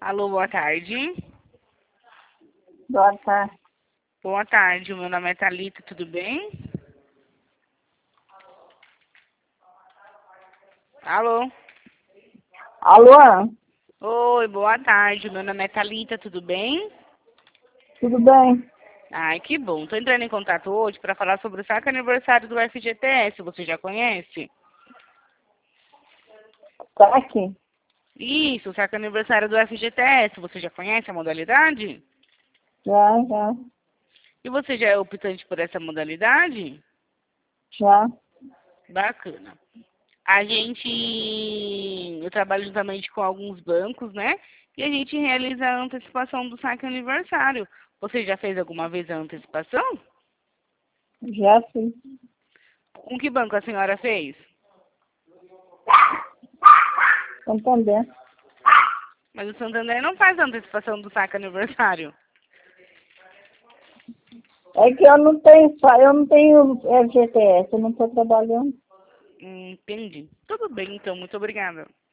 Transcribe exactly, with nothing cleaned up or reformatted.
Alô, boa tarde. Boa tarde. Boa tarde, meu nome é Thalita, tudo bem? Alô? Alô? Oi, boa tarde, meu nome é Thalita, tudo bem? Tudo bem? Ai, que bom. Tô entrando em contato hoje para falar sobre o saque aniversário do F G T S, você já conhece? Tá aqui. Isso, o saque aniversário do F G T S, você já conhece a modalidade? Já, já, E você já é optante por essa modalidade? já. Bacana. A gente, eu trabalho juntamente com alguns bancos, né? E a gente realiza a antecipação do saque aniversário. Você já fez alguma vez a antecipação? Já fiz. Com que banco a senhora fez? Santander. Mas o Santander não faz a antecipação do saque aniversário. É que eu não tenho, fa- eu não tenho F G T S, eu não estou trabalhando. Hum, entendi. Tudo bem, então. Muito obrigada.